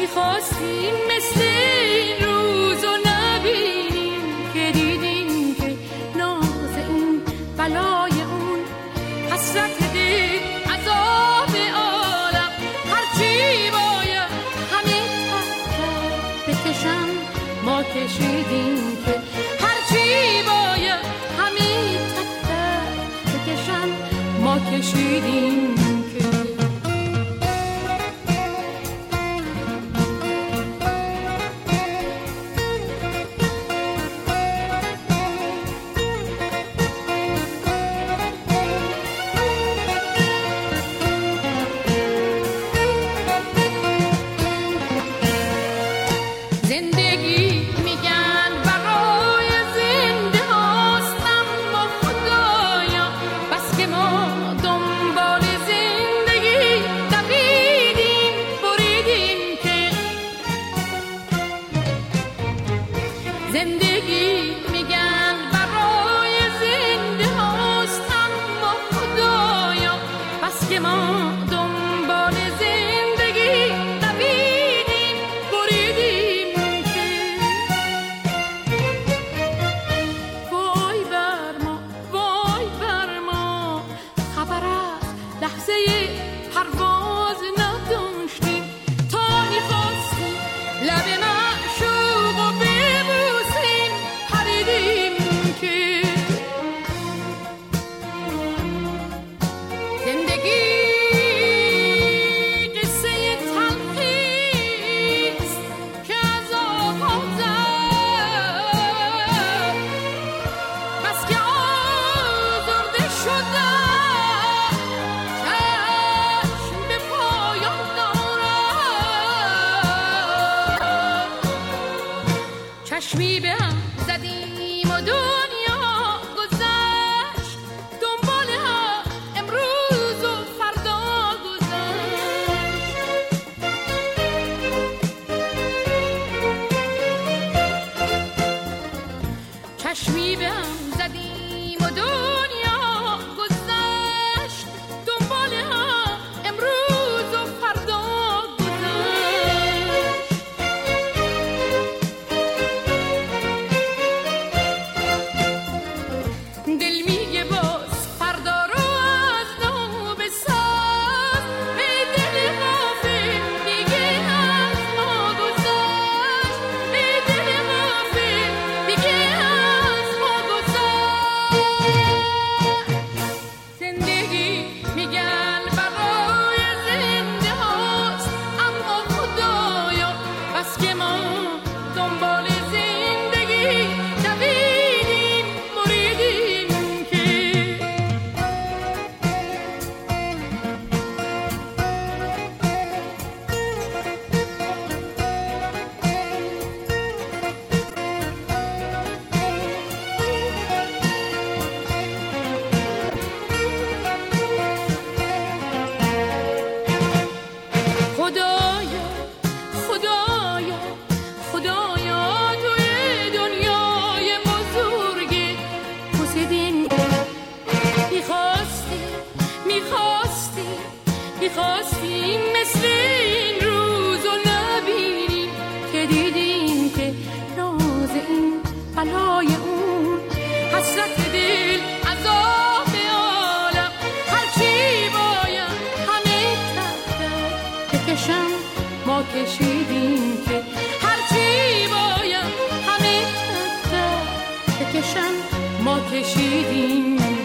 میخواستیم مثل این روز و نبینیم که دیدیم که ناز این بلای اون حسرت دل عذاب عالم هرچی باید همه تحت بکشم ما کشیدیم که هرچی باید همه تحت بکشم ما کشیدیم که چشمی به هم زدیم و دنیا گذشت دنبال هم امروز و فردا گذشت چشمی به هم زدیم و دنیا گذشت دنبال هم امروز و فردا میخواستیم مثل این روز و نبینیم که دیدیم که ناز این بلای اون حسرت دل عذاب عالم هرچی باید همه تحت بکشم ما کشیدیم که هرچی باید همه تحت بکشم ما کشیدیم